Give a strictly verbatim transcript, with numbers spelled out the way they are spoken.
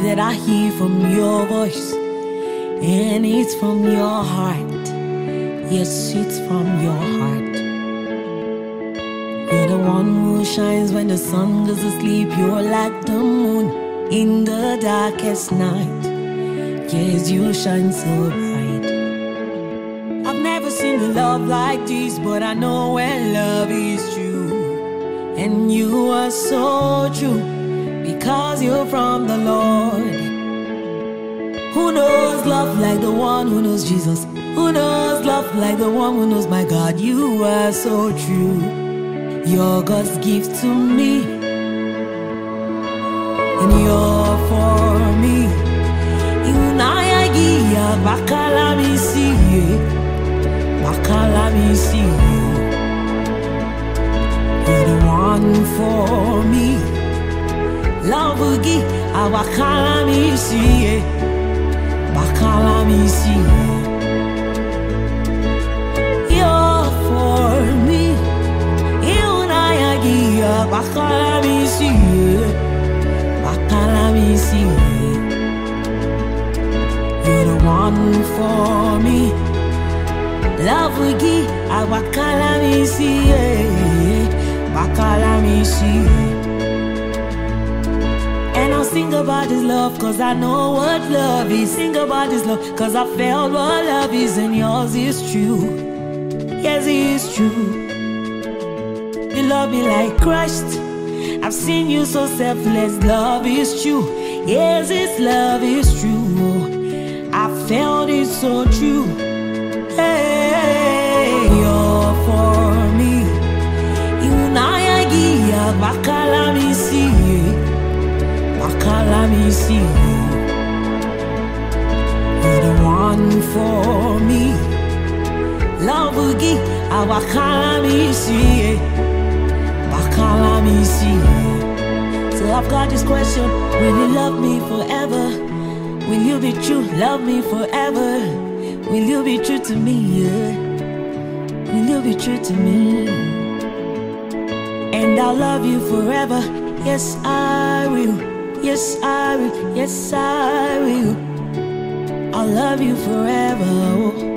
that I hear from your voice, and it's from your heart. Yes, it's from your heart. You're the one who shines when the sun goes to sleep. You're like the moon in the darkest night. Yes, you shine so bright. I've never seen a love like this, but I know when love is true. And you are so true, because you're from the Lord. Who knows love like the one who knows Jesus? Who knows love like the one who knows my God? You are so true. You're God's gift to me, and you're for me. Unayagia bakala mi siye, bakala mi siye. You're the one for me. Love ugi abakala mi siye, bakala mi siye. You're for me. Unayagia bakala mi siye, bakala mi siye. You're the one for me. Love ugi abakala mi siye, bakala mi siye. And I'll sing about this love, cause I know what love is. Sing about this love, cause I felt what love is. And yours is true. Yes, it is true. You love me like Christ. I've seen you so selfless. Love is true. Yes, this love is true. I felt it so true. Hey, you're for me. Unayagia bakala mi siye, bakala mi siye. You're the one for me. Love ugi abakala mi siye, bakala mi siye. So I've got this question: will you love me forever? Will you be true? Love me forever. Will you be true to me? Yeah. Will you be true to me? And I'll love you forever. Yes, I will. Yes, I will. Yes, I will. I'll love you forever. Oh.